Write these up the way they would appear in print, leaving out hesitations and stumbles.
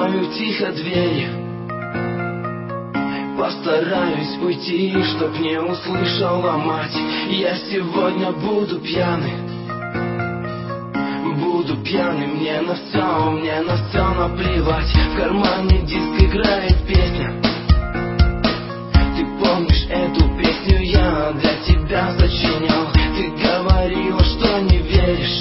закрою тихо двери. Постараюсь уйти, чтоб не услышала мать. Я сегодня буду пьяный. Буду пьяный, мне на все наплевать. В кармане диск играет песня. Ты помнишь эту песню, я для тебя сочинял. Ты говорила, что не веришь,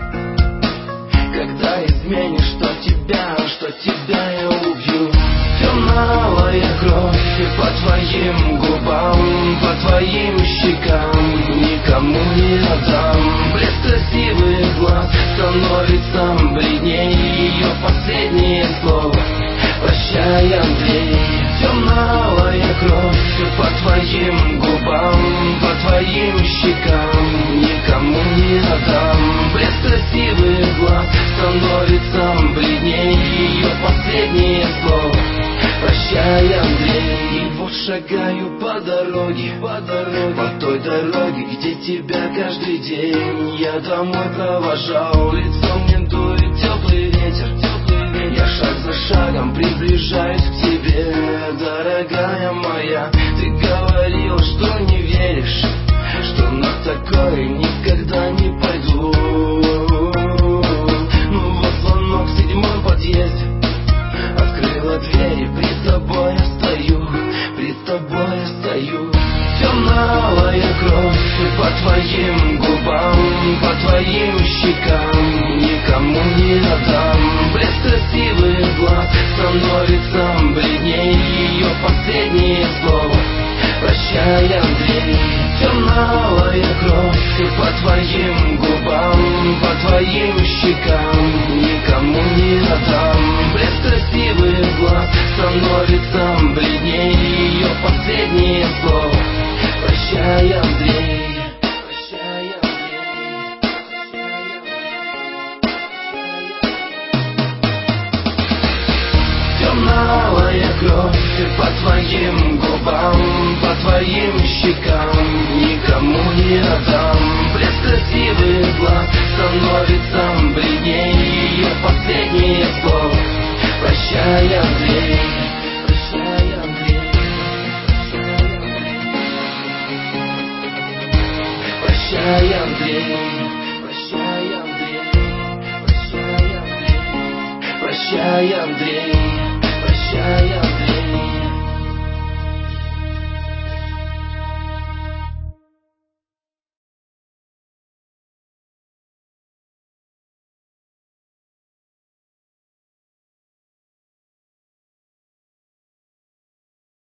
когда изменишь, что тебя я убью. Темная кровь по твоим губам, по твоим щекам, никому не отдам. Блеск красивых глаз становится бледней, ее последнее слово: прощай, Андрей. Темная кровь по твоим губам, по твоим щекам, никому не отдам. Блеск красивых глаз становится бледней, ее последнее слово: прощай, Андрей. И вот шагаю по дороге, по той дороге, где тебя каждый день я домой провожал. Лицом мне дует теплый ветер, я шаг за шагом приближаюсь к тебе, дорогая моя. Ты говорила, что не веришь, что на такое никогда не пойду. Ну вот звонок в 7-м подъезде, открыла дверь и при тобой я стою, при тобой я стою. Темная кровь по твоим губам, по твоим щекам, никому не отдам. Блеск красивых глаз становится бледней, ее последнее слово: прощай, Андрей. Темная кровь по твоим губам, по твоим щекам, никому не отдам. Блеск красивых глаз становится бледней, ее последнее слово: прощай, Андрей. Прощай, Андрей. Темная кровь по твоим губам, по твоим щекам, никому не отдам. Блеск красивых глаз становится бледней, ее последнее слово: прощай, Андрей. Прощай, Андрей. Прощай, Андрей. Прощай, Андрей. Прощай, Андрей. Прощай, Андрей. Прощай, Андрей.